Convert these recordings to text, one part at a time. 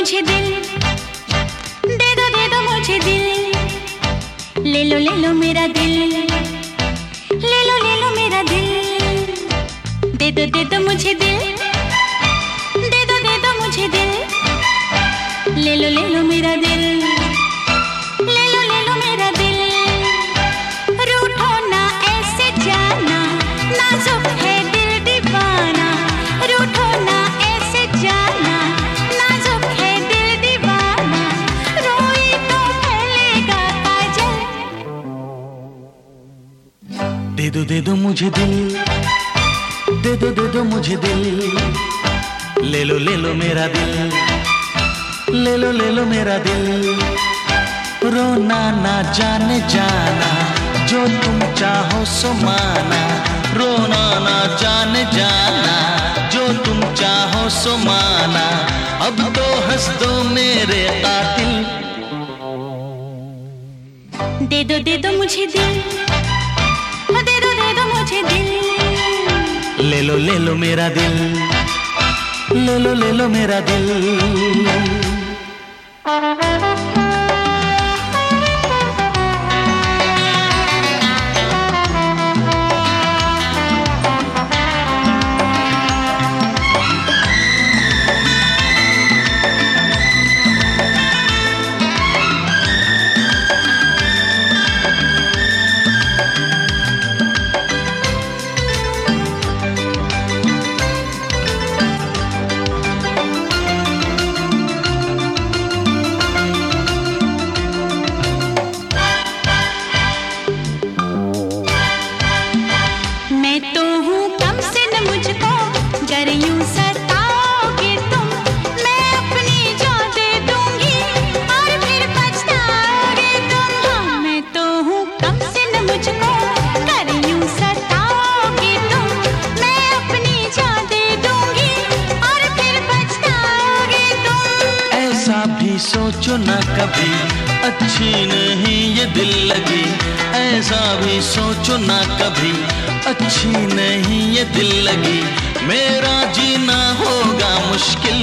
मुझे दिल, दे दो मुझे दिल, ले लो मेरा दिल, ले लो मेरा दिल, दे दो मुझे दिल, दे दो मुझे दिल, ले लो मेरा दिल, ले लो मेरा दिल, रूठो ना ऐसे जाना, नाजुक है दिल दीवाना, रूठो ना ऐसे जाना, नाजुक है दिल दीवाना, रोई तो फैलेगा काजल। दे दो मुझे दिल, दे दो मुझे दिल, ले लो मेरा दिल, ले लो मेरा दिल, रोना ना जाने जाना, जो तुम चाहो सो माना, रोना ना जाने जाना, जो तुम चाहो सो माना, अब तो हंस दो मेरे कातिल। दे दो मुझे दिल, दे दो मुझे दिल, ले लो मेरा दिल, ले लो मेरा दिल। सोचो ना कभी अच्छी नहीं ये दिल लगी, ऐसा भी सोचो ना कभी अच्छी नहीं ये दिल लगी, मेरा जीना होगा मुश्किल।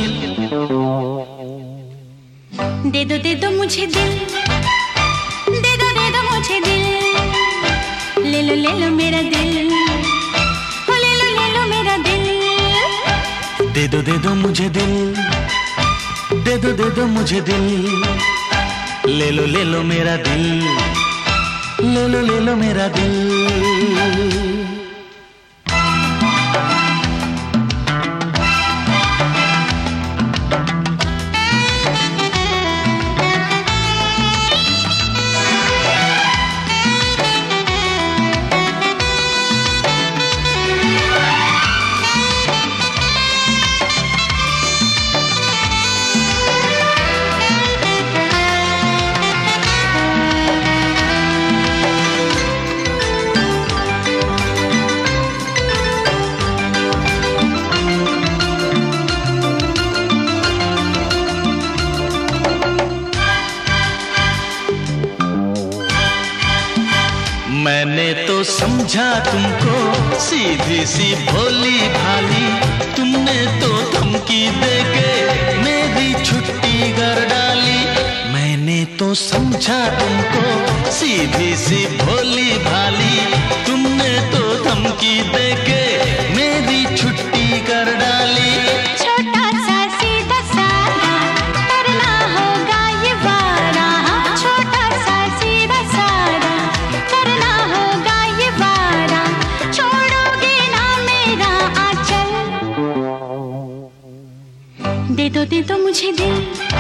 दे दो मुझे दिल, दे दो मुझे दिल, ले लो मेरा दिल, ले लो मेरा दिल, दे दो मुझे दिल, दे दो मुझे दिल, ले लो मेरा दिल, ले लो मेरा दिल। मैंने तो समझा तुमको सीधी सी भोली भाली, तुमने तो धमकी देके मेरी छुट्टी कर डाली। मैंने तो समझा तुमको सीधी सी भोली भाली, तुमने तो धमकी देके मेरी छुट्टी कर डाली। छोटा सा सीधा साधा करना होगा ये वारा, छोटा सा सीधा साधा करना होगा ये वारा, छोड़ोगे ना मेरा आंचल। दे दो मुझे दिल,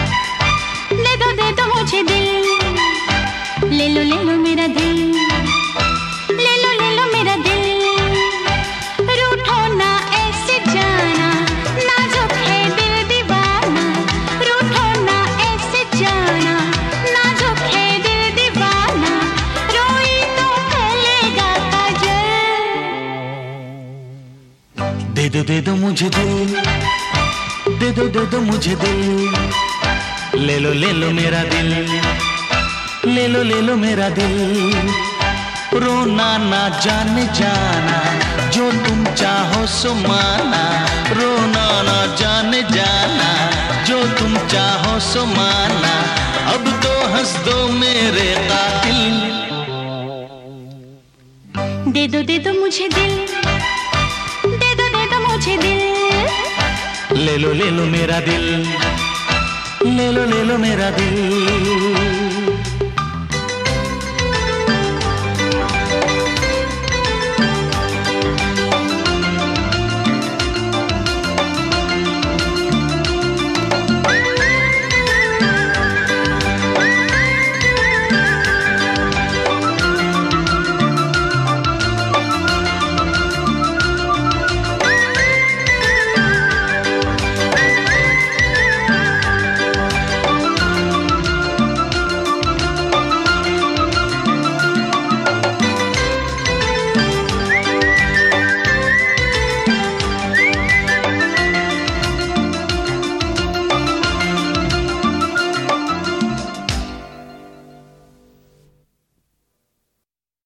दे दो मुझे दिल, ले लो मेरा दिल, ले लो मेरा दिल, रूठो ना ऐसे जाना, नाजुक है दिल दीवाना, रूठो ना ऐसे जाना, नाजुक है दिल दीवाना, रोई तो फैलेगा काजल। दे दो मुझे दिल, दे दो मुझे दिल, ले लो मेरा दिल, ले लो मेरा दिल, रोना ना जाने जाना, जो तुम चाहो सो माना, रोना ना जाने जाना, जो तुम चाहो सो माना, अब तो हंस दो मेरे कातिल। दे दो मुझे दिल, दे दो मुझे दिल। ले लो मेरा दिल, ले लो मेरा दिल।